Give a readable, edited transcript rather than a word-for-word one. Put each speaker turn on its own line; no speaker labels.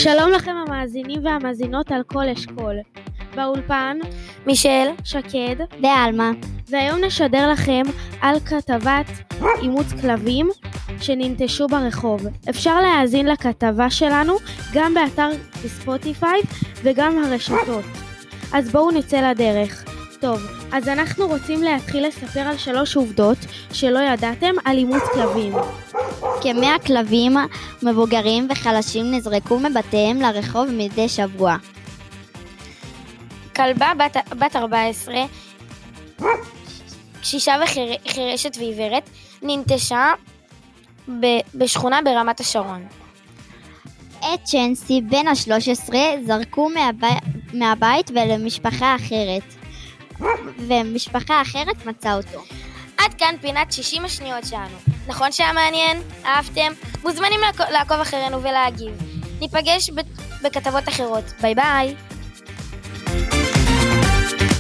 שלום לכם המאזינים והמאזינות על כל אשכול. באולפן
מישל,
שקד
ואלמה.
והיום נשדר לכם על כתבת אימוץ כלבים שננטשו ברחוב. אפשר להאזין לכתבה שלנו גם באתר ספוטיפיי וגם הרשתות. אז בואו נצא לדרך. טוב, אז אנחנו רוצים להתחיל לספר על 3 עובדות שלא ידעתם על אימוץ כלבים.
כ100 כלבים מבוגרים וחלשים נזרקו מבתיהם לרחוב מדי שבוע. כלבה בת 14, קשישה וחירשת ועיוורת, ננטשה בשכונה ברמת השרון. את צ'נסי בן ה-13 זרקו מהבית ולמשפחה אחרת, ומשפחה אחרת מצאה אותו. עד כאן פינת 60 השניות שלנו. נכון שהיה מעניין? אהבתם? מוזמנים לעקוב אחרינו ולהגיב. ניפגש בכתבות אחרות. ביי ביי.